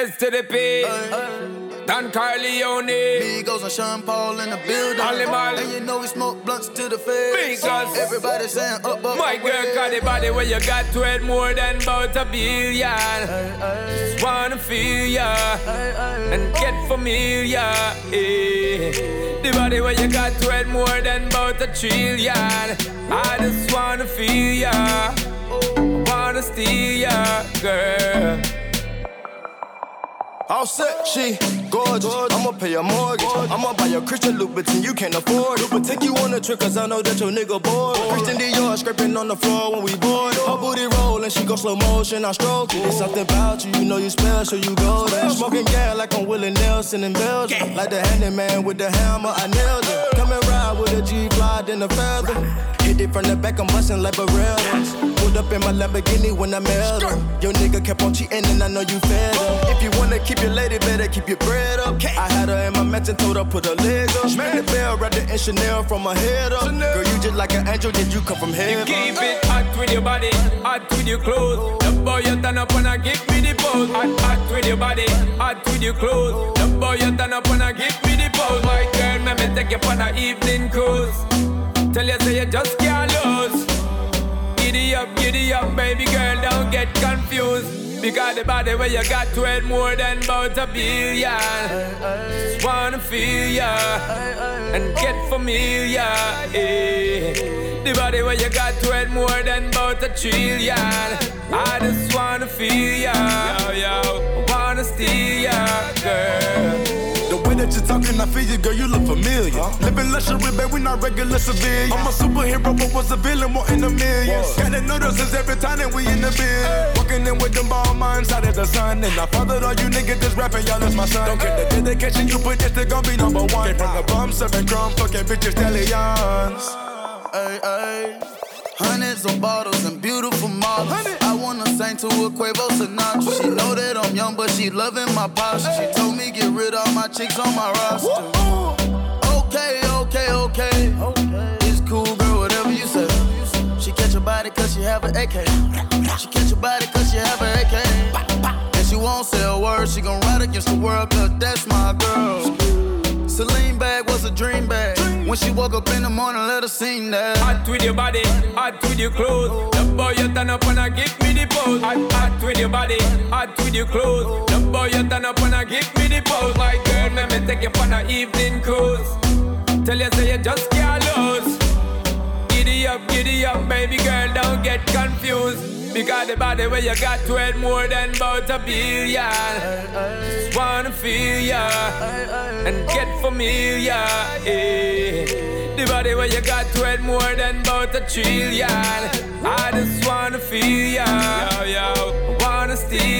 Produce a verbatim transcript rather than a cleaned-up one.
S to the P. Don Corleone. Migos and Sean Paul in the building. Animal. And you know we smoke blunts to the face. Because everybody saying up, up, my girl got the body where you got to it more than about a billion. Just wanna feel ya and get familiar. Eh. The body where you got to it more than about a trillion. I just wanna feel ya, wanna steal ya, girl. All set, she gorgeous. I'ma pay your mortgage. I'ma buy your Christian Louboutin, you can't afford it. But take you on a trip, cause I know that your nigga bored. Christian Dior scraping on the floor when we board. Her booty rollin', she go slow motion, I stroke it. It's something about you, you know you special, you golden. Smoking gas like I'm Willie Nelson in Belgium. Like the handyman with the hammer, I nailed it. Come and ride with a G-Fly, then a feather. Hit it from the back, I'm bustin' like Barreras. Pulled up in my Lamborghini when I mailed her. Your nigga kept on cheating and I know you fed her. If you wanna keep your lady, better keep your bread up. I had her in my mansion, told her put her leg up. Ring the bell, wrapped it in Chanel from my head up. Girl, you just like an angel, did you come from heaven? You keep it hot with your body, hot with your clothes. The boy you turn up and I give me the pose. Hot, hot with your body, hot with your clothes. The boy you turn up and I give me the pose. My girl, let me take you for an evening cruise. Tell you say you just can't lose. Giddy up, giddy up, baby girl, don't get confused. Because the body where you got to it more than about a billion. Just wanna feel ya and get familiar. Eh. The body where you got to it more than about a trillion. I just wanna feel ya, yo, yo. Wanna steal ya, girl. The way that you're talking, I feel you, girl, you look familiar. Huh? Living luxury, babe, we not regular civilians. I'm a superhero, but was a villain, wanting a million. Gotta notice us every time that we in the bed. Hey. Walking in with them ball minds out of the sun. And I fathered all you niggas that's rapping, y'all is my son. Don't care the dedication you put, this they gon' be number one. Came from the bum, serving crumb, fucking bitches, stallions. Hey, hey. Hundreds of bottles and beautiful models. I wanna sing to a Quavo Sinatra. She know that I'm young, but she loving my posture. She told me get rid of my chicks on my roster. Okay, okay, okay. It's cool, girl, whatever you say. She catch your body cause she have an A K. She catch your body cause she have an A K. And she won't say a word, she gon' ride against the world cause that's my girl. Celine bag was a dream bag. When she woke up in the morning, let her sing that. Hot with your body, hot with your clothes. The boy you turn up and I give me the pose. Hot, hot with your body, hot with your clothes. The boy you turn up and I give me the pose. My girl, let me take you for an evening cruise. Tell you say you just can't lose. Giddy up, giddy up, baby girl, don't get confused. Because the body where you got to it more than about a billion. Just wanna feel ya and get familiar. Eh. The body where you got to it more than about a trillion. I just wanna feel ya, yo, yo. Wanna steal